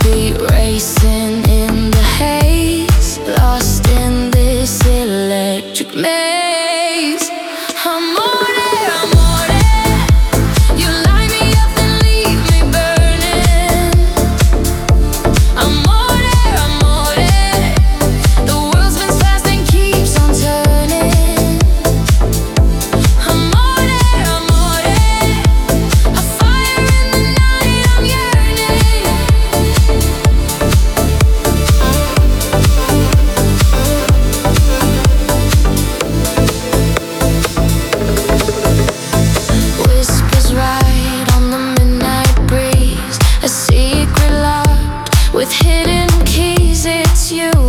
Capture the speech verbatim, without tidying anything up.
heartbeat racing in the haze, lost in this electric maze. Amore, amore, you light me up and leave me burning. Amore, amore, the world spins fast and keeps on turning. Amore, amore, a fire in the night, I'm yearning. Whispers ride on the midnight breeze, a secret locked with hidden keys. It's you.